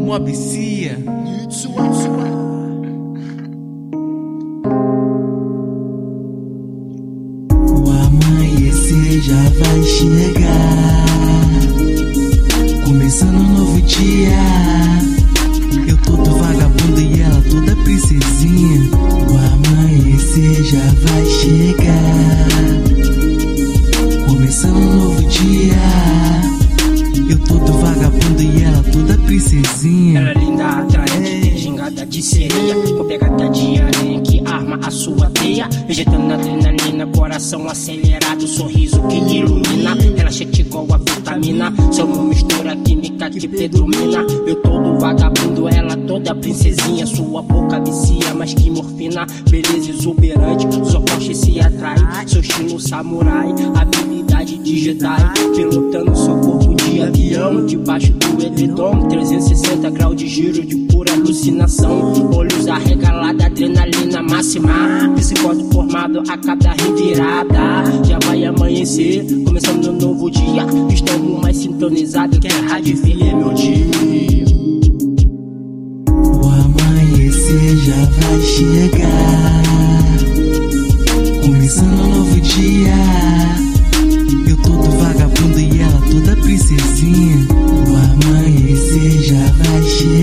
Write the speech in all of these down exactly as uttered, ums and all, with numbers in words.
Mob Cia. O amanhecer já vai chegar, começando um novo dia. Eu todo vagabundo e ela toda princesinha. O amanhecer já vai chegar, começando um novo dia. Eu todo vagabundo e ela toda princesinha. Ela é linda, atraente, gingada de sereia, com pegada de areia que arma a sua teia, vegetando adrenalina, coração acelerado, sorriso que ilumina. Ela chega igual a vitamina, somos mistura química que predomina. Eu todo vagabundo, ela toda princesinha. Sua boca vicia mais que morfina, beleza exuberante, os opostos se atraem. Seu estilo samurai, habilidade de Jedi, pilotando seu corpo de avião, debaixo do edredom, trezentos e sessenta graus de giro de pura alucinação. Olhos arregalados, adrenalina máxima, psicose formado a cada revirada. Já vai amanhecer, começando um novo dia. Estamos mais sintonizados que a rádio F M dia. O amanhecer já vai chegar, começando um novo dia. Eu todo vagabundo e ela toda princesinha. O amanhecer já vai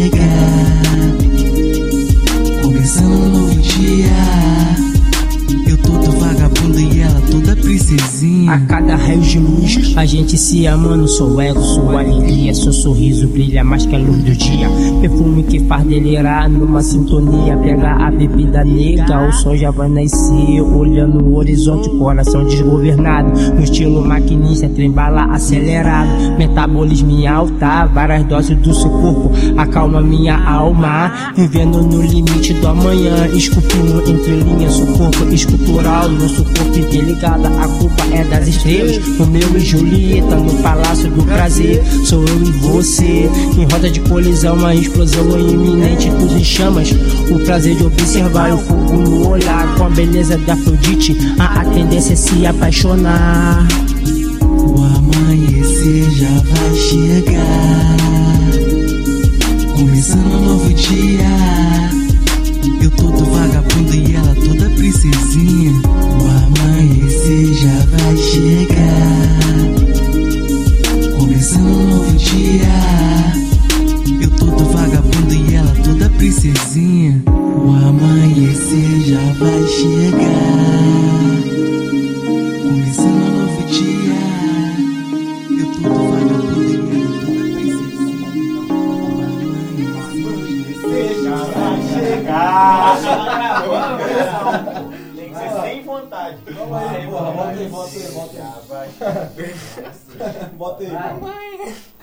chegar, começando um novo dia. Eu todo vagabundo e ela toda princesinha. A cada raio de luz, a gente se amando. Sou ego, sua alegria, seu sorriso brilha mais que a luz do dia. Perfume que faz delirar numa sintonia. Pega a bebida negra, o sol já vai nascer. Olhando o horizonte, coração desgovernado. No estilo maquinista, trem-bala acelerado. Metabolismo em alta, várias doses do seu corpo acalma minha alma. Vivendo no limite do amanhã, esculpindo entre linhas seu corpo escultural. Nosso corpo interligado, a culpa é das estrelas. Romeu e Julieta no palácio do prazer. Sou eu e você, em roda de colisão, uma explosão iminente, tudo em chamas. O prazer de observar o fogo no olhar, com a beleza da Afrodite, a, a tendência é se apaixonar. O amanhecer já vai chegar, começando um novo dia. Eu todo vagabundo e ela toda princesinha. O amanhecer já vai chegar, começando um novo dia. Eu todo vagabundo e ela toda princesinha. O amanhecer já vai chegar, começando um novo dia. Eu todo vagabundo e ela toda princesinha. O amanhecer já vai chegar. Tem que ser sem vontade. Vamos aí, porra. Bota aí, bota aí, bota aí. Bota aí.